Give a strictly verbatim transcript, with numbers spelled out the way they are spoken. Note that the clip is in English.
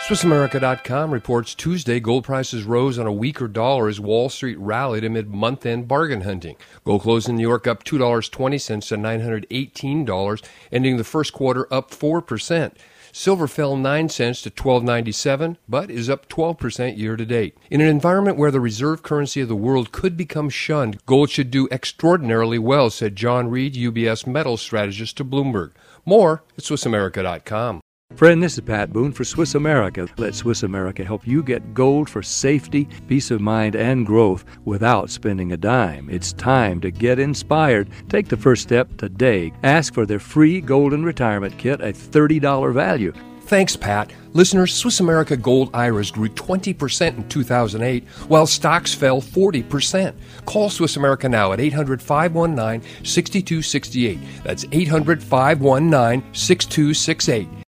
Swiss America dot com reports Tuesday gold prices rose on a weaker dollar as Wall Street rallied amid month-end bargain hunting. Gold closed in New York up two dollars and twenty cents to nine hundred eighteen dollars, ending the first quarter up four percent. Silver fell nine cents to twelve ninety-seven, but is up twelve percent year-to-date. In an environment where the reserve currency of the world could become shunned, gold should do extraordinarily well, said John Reed, U B S metals strategist to Bloomberg. More at Swiss America dot com. Friend, this is Pat Boone for Swiss America. Let Swiss America help you get gold for safety, peace of mind, and growth without spending a dime. It's time to get inspired. Take the first step today. Ask for their free Golden Retirement Kit, a thirty dollars value. Thanks, Pat. Listeners, Swiss America Gold I R As grew twenty percent in two thousand eight, while stocks fell forty percent. Call Swiss America now at eight hundred, five one nine, six two six eight. That's eight hundred, five one nine, six two six eight.